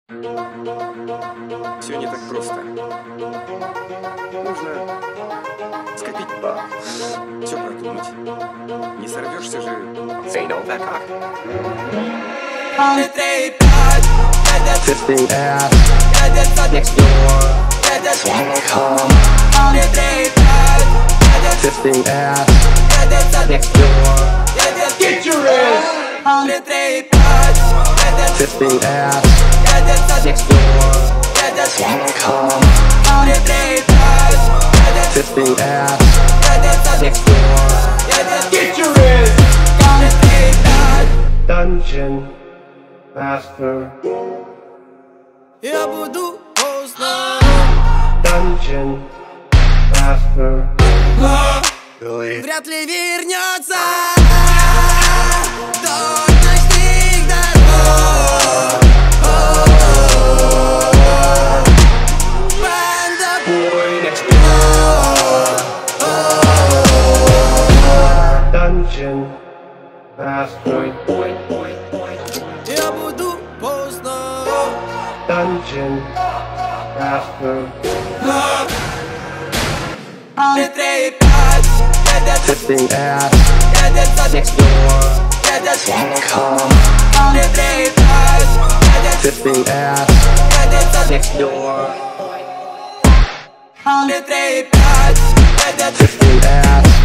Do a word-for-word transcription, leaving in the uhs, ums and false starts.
Все не так просто. Нужно скопить баб, все продумать. Не сорвешься же. Say no, так как? Fifteen ass next door. Swallow cum. Fifteen ass next door. Get your ass. Fifteen ass next door. Swallow cum. Fifteen ass next door. Get your ass. Dungeon Master. Я буду поздно. Dungeon Master. Вряд ли вернется до ночных дорог. Банда Boy next door. Dungeon Master. Boy, boy, boy. Я буду поздно. Dungeon Master. Fifteen ass next door. Swallow cum. Fifteen ass next door. Fifteen ass